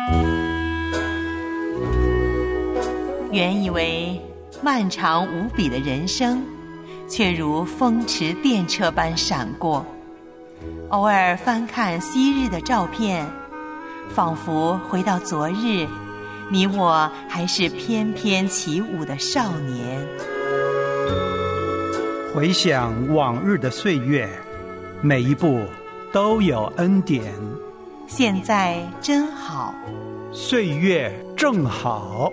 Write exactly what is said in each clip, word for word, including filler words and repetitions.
原以为漫长无比的人生，却如风驰电掣般闪过。偶尔翻看昔日的照片，仿佛回到昨日，你我还是翩翩起舞的少年。 回想往日的岁月，每一步都有恩典。 现在真好， 岁月正好。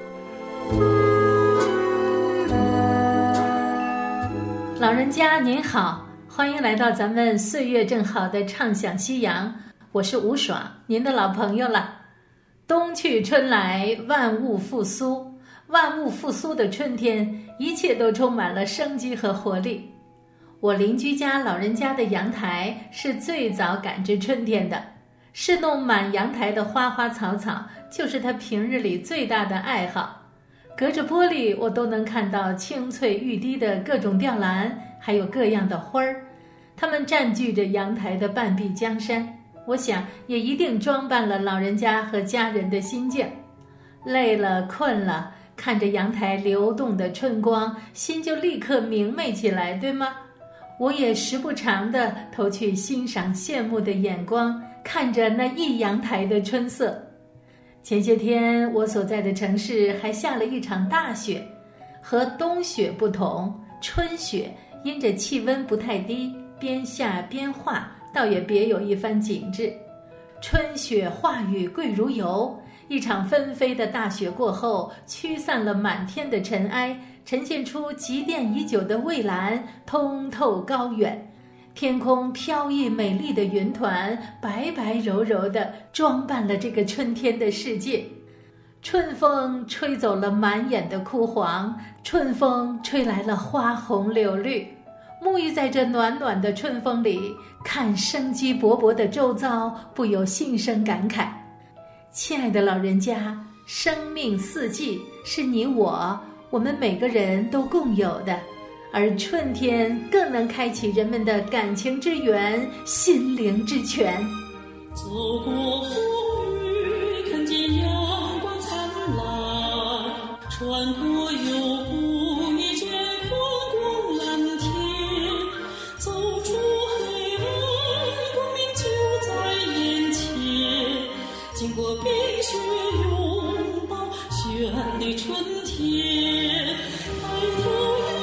老人家您好，欢迎来到咱们岁月正好的畅享夕阳，我是吴爽，您的老朋友了。冬去春来，万物复苏，万物复苏的春天，一切都充满了生机和活力。我邻居家老人家的阳台是最早感知春天的，侍弄满阳台的花花草草，就是他平日里最大的爱好。隔着玻璃，我都能看到青翠欲滴的各种吊兰，还有各样的花儿，它们占据着阳台的半壁江山。我想也一定装扮了老人家和家人的心境。累了困了，看着阳台流动的春光，心就立刻明媚起来，对吗？我也时不常地投去欣赏羡慕的眼光，看着那一阳台的春色。前些天我所在的城市还下了一场大雪，和冬雪不同，春雪因着气温不太低，边下边化，倒也别有一番景致。春雪化雨贵如油，一场纷飞的大雪过后，驱散了满天的尘埃，呈现出积淀已久的蔚蓝，通透高远。天空飘逸美丽的云团，白白柔柔地装扮了这个春天的世界。春风吹走了满眼的枯黄，春风吹来了花红柳绿。沐浴在这暖暖的春风里，看生机勃勃的周遭，不由心生感慨。亲爱的老人家，生命四季是你我，我们每个人都共有的。而春天更能开启人们的感情之源，心灵之泉。 走过风雨，看见阳光灿烂，穿过幽谷，一见宽广蓝天，走出黑暗，光明就在眼前，经过冰雪拥抱绚丽春天，抬头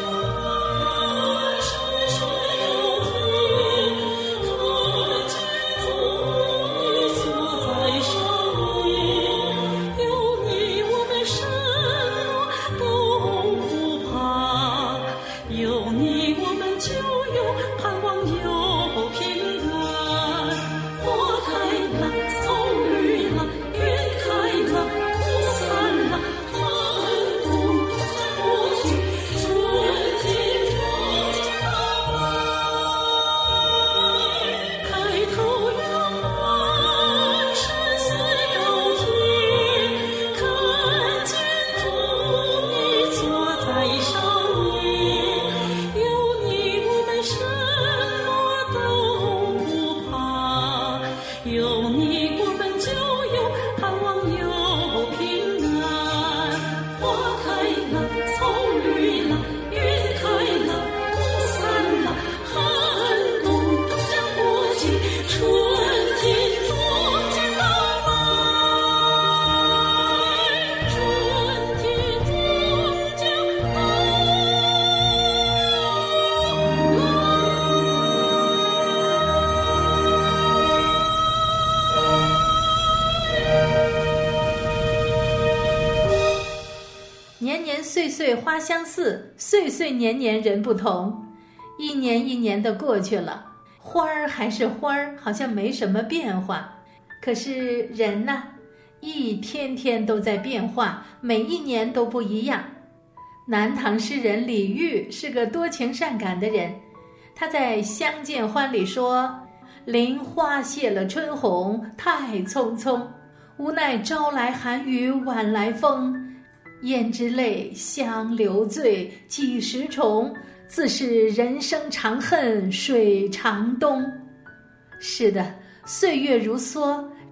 岁岁花相似，岁岁年年人不同。一年一年的过去了，花儿还是花儿，好像没什么变化。可是人呢，一天天都在变化，每一年都不一样。南唐诗人李煜是个多情善感的人，他在《相见欢》里说：林花谢了春红，太匆匆，无奈朝来寒雨晚来风，胭脂泪，香流醉，几时重？自是人生长恨水长东。是的，岁月如梭，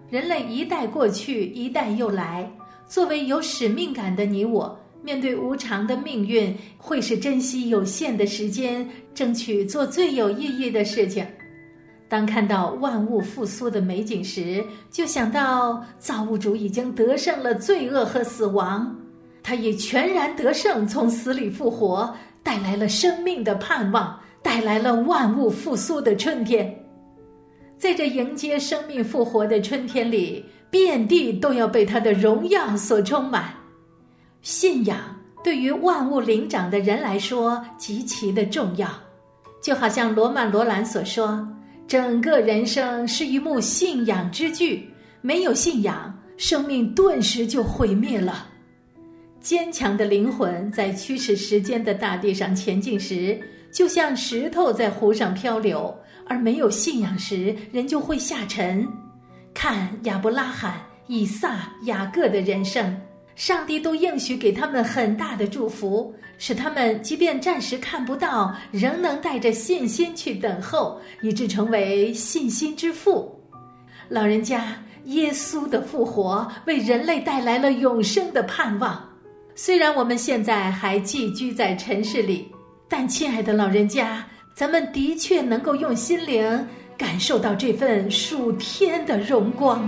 人类一代过去，一代又来。作为有使命感的你我，面对无常的命运，会是珍惜有限的时间，争取做最有意义的事情。当看到万物复苏的美景时，就想到造物主已经得胜了罪恶和死亡，他以全然得胜从死里复活，带来了生命的盼望，带来了万物复苏的春天。在这迎接生命复活的春天里，遍地都要被他的荣耀所充满。信仰对于万物灵长的人来说极其的重要，就好像罗曼·罗兰所说，整个人生是一幕信仰之剧，没有信仰，生命顿时就毁灭了。坚强的灵魂在驱使时间的大地上前进时，就像石头在湖上漂流，而没有信仰时，人就会下沉。看亚伯拉罕、以撒、雅各的人生，上帝都应许给他们很大的祝福，使他们即便暂时看不到，仍能带着信心去等候，以致成为信心之父。老人家，耶稣的复活为人类带来了永生的盼望。虽然我们现在还寄居在尘世里，但亲爱的老人家，咱们的确能够用心灵感受到这份属天的荣光。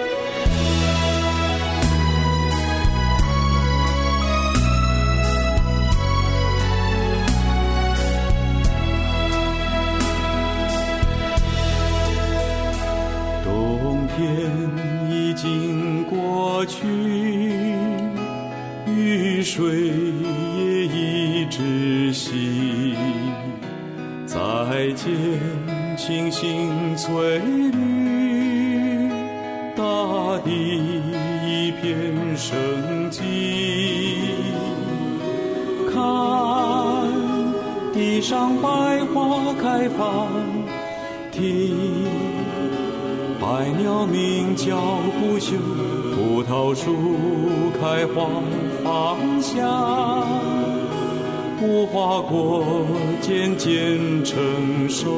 冬天已经过去，雨水也已止息，再见清新翠绿，大地一片生机。看地上百花开放，听百鸟鸣叫不休，葡萄树开花芳香，无花果渐渐成熟。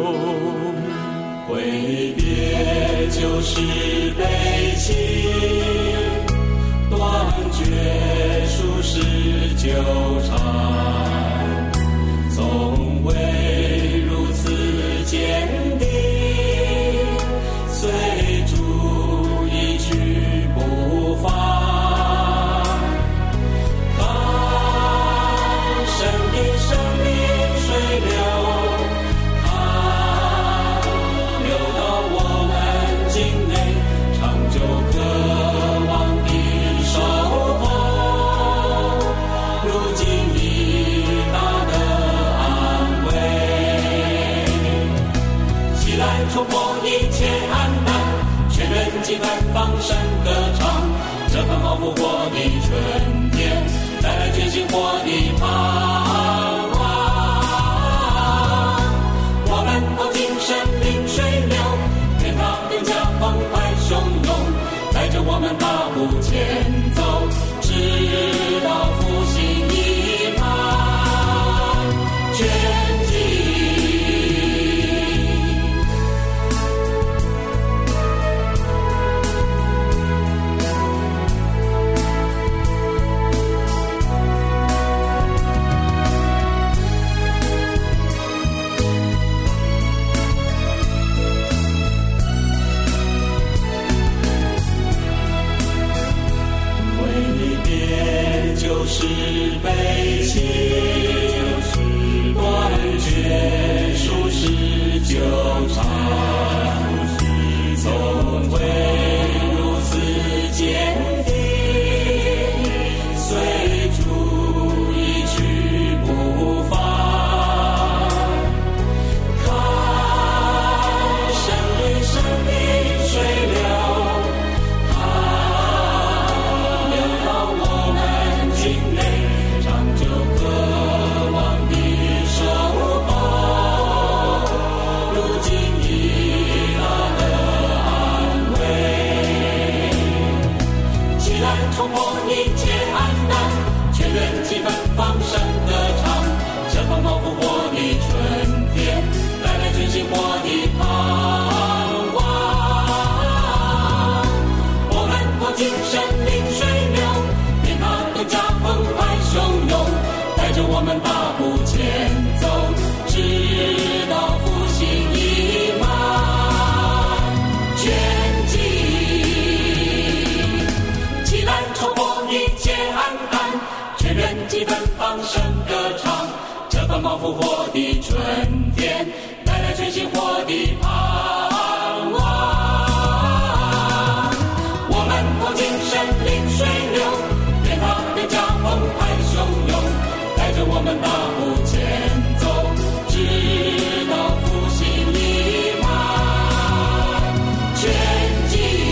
挥别旧时悲喜，断绝俗世纠缠，从未如此坚定，随主一去不返。看生命生命水流，看流到我们境内，长久渴望的守候，如今已大得安慰。起来冲破一切暗淡，全人几分放声歌唱，这份毛复活的春天，带来全新活的盼望。我们投进生命水流，愿它更加澎湃汹涌，带着我们大步前走，直到复兴已满全尽。就是悲喜，断绝俗世纠缠，从未如此坚定，随主一去不返。看生命生命水流，冲破一切暗淡，全人几分放声歌唱，这丰丰复活的春天，带来全新活的盼望。 复活的春天，带来全新活的盼望。我们同进神灵水流，愿他的家澎湃汹涌，带着我们大步前走，直到复兴已满全境。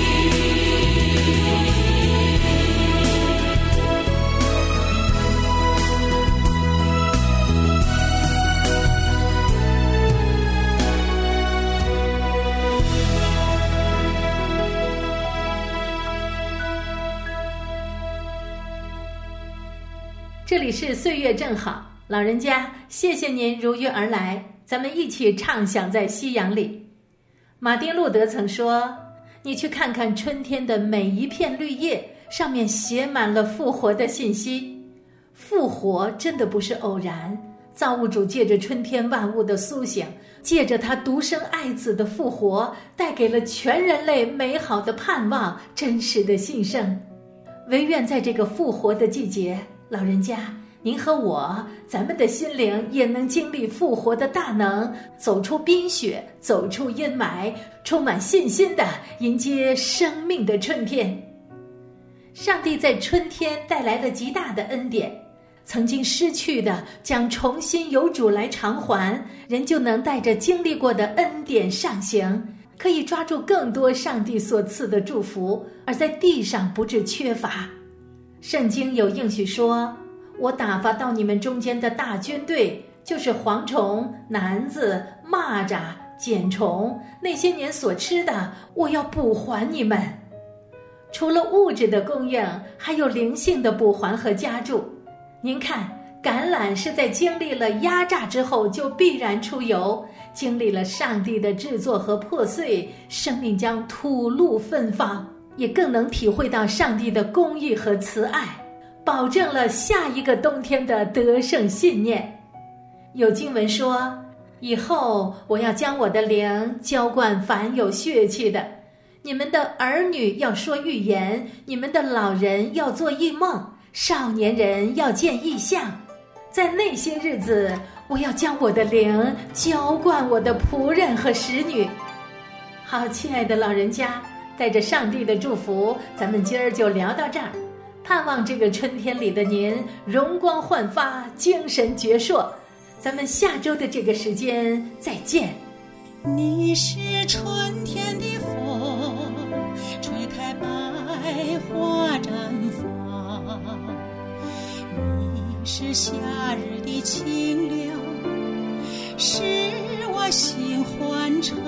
这里是岁月正好，老人家，谢谢您如约而来，咱们一起畅想在夕阳里。马丁路德曾说，你去看看春天的每一片绿叶，上面写满了复活的信息。复活真的不是偶然，造物主借着春天万物的苏醒，借着他独生爱子的复活，带给了全人类美好的盼望，真实的新生。唯愿在这个复活的季节，老人家，您和我，咱们的心灵也能经历复活的大能，走出冰雪，走出阴霾，充满信心地迎接生命的春天。上帝在春天带来了极大的恩典，曾经失去的将重新由主来偿还，人就能带着经历过的恩典上行，可以抓住更多上帝所赐的祝福，而在地上不致缺乏。圣经有应许说，我打发到你们中间的大军队，就是蝗虫、男子、蚂蚱、茧虫，那些年所吃的，我要补还你们。除了物质的供应，还有灵性的补还和加注。您看，橄榄是在经历了压榨之后就必然出油，经历了上帝的制作和破碎，生命将吐露芬芳，也更能体会到上帝的公义和慈爱，保证了下一个冬天的得胜信念。有经文说，以后我要将我的灵浇灌凡有血气的，你们的儿女要说预言，你们的老人要做异梦，少年人要见异象。在那些日子，我要将我的灵浇灌我的仆人和使女。好，亲爱的老人家，带着上帝的祝福，咱们今儿就聊到这儿。盼望这个春天里的您容光焕发，精神矍铄。咱们下周的这个时间再见。 你是春天的风，吹开百花绽放；你是夏日的清流，使我心欢畅；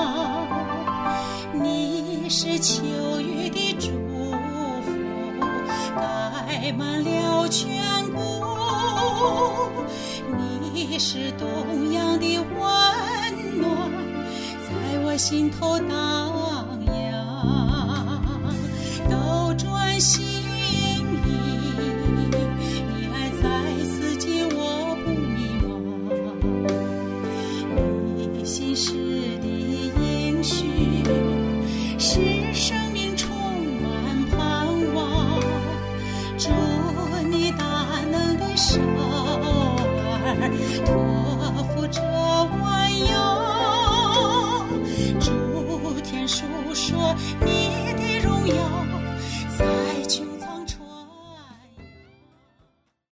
你是秋雨的祝福，盖满了全谷；你是东洋的温暖，在我心头荡漾，都转心意，你爱在四季我不迷茫，你心事的应许使生命充满盼望，祝你大能的手儿托付着